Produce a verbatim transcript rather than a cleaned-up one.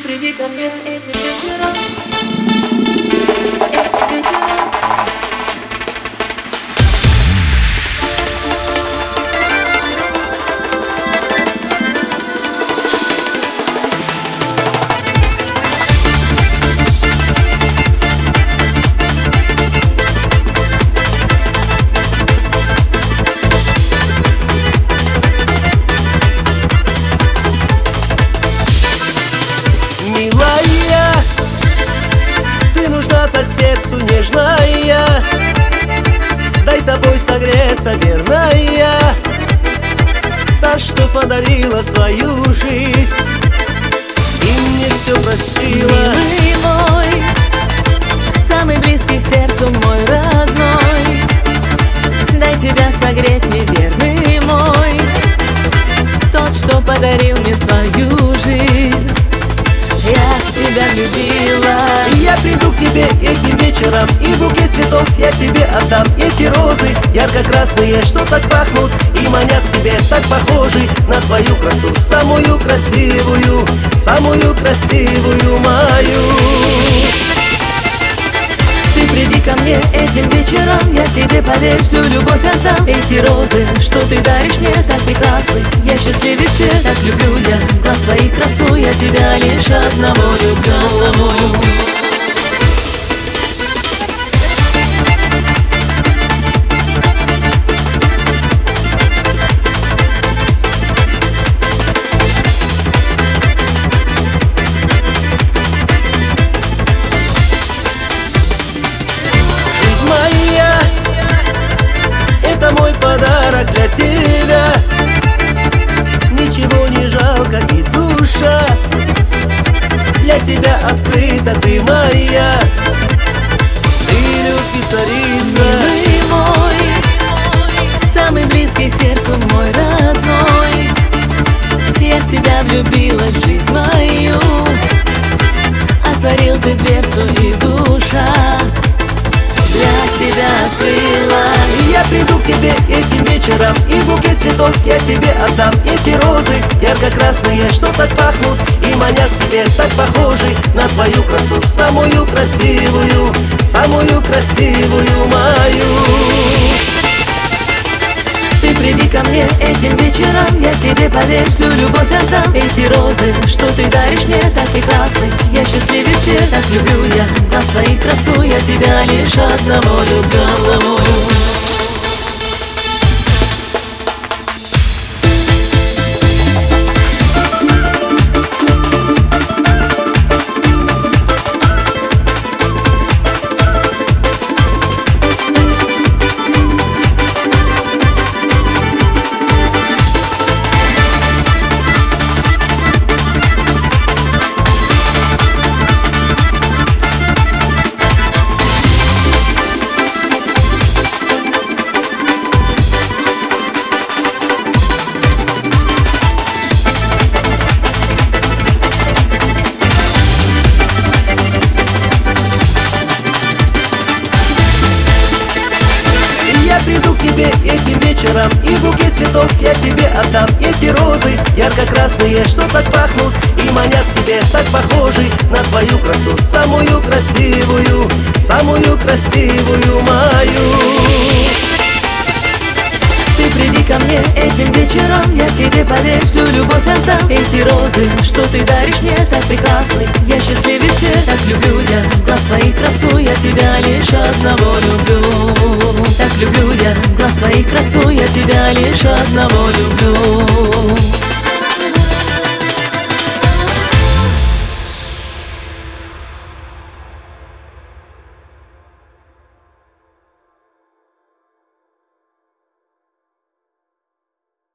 приди ко мне этим вечером, этим вечером. Милая, ты нужна так сердцу нежная, дай тобой согреться, верная, та, что подарила свою жизнь и мне все простила. Милый мой, самый близкий сердцу мой родной, дай тебя согреть, неверный мой, тот, что подарил мне свою жизнь. Я в тебя влюбилась. Я приду к тебе этим вечером, и букет цветов я тебе отдам. Эти розы ярко-красные, что так пахнут и манят тебе, так похожи на твою красу, самую красивую, самую красивую мою. Ты приди ко мне этим вечером, я тебе, поверь, всю любовь отдам. Эти розы, что ты даришь мне, так прекрасны, я счастливее всех, так люблю я. Глаз твоих красу, я тебя лишь одного люблю, одного люблю. Моя, это мой подарок для тебя. Ничего не жалко и душа для тебя открыта, ты моя, ты любви царица. Милый мой, самый близкий сердцу мой родной, я в тебя влюбилась, в жизнь мою, отворил ты дверцу и душа для тебя открылась. Я приду к тебе этим вечером, и букет цветов я тебе отдам. Эти розы ярко-красные, что так пахнут и манят тебе, так похожи на твою красу, самую красивую, самую красивую мою. Ты приди ко мне этим вечером, я тебе, поверь, всю любовь отдам. Эти розы, что ты даришь мне, так прекрасны, я счастливее всех, так люблю я. Глаз твоих красу, я тебя лишь одного люблю, одного люблю. Я приду к тебе этим вечером, и букет цветов я тебе отдам. Эти розы ярко-красные, что так пахнут и манят тебе, так похожи на твою красу, самую красивую, самую красивую мою. Ты приди ко мне этим вечером, я тебе, поверь, всю любовь отдам. Эти розы, что ты даришь мне, так прекрасны, я счастливее всех, так люблю я. Глаз твоих красу, я тебя лишь одного люблю, так люблю я. Глаз твоих красу, я тебя лишь одного люблю.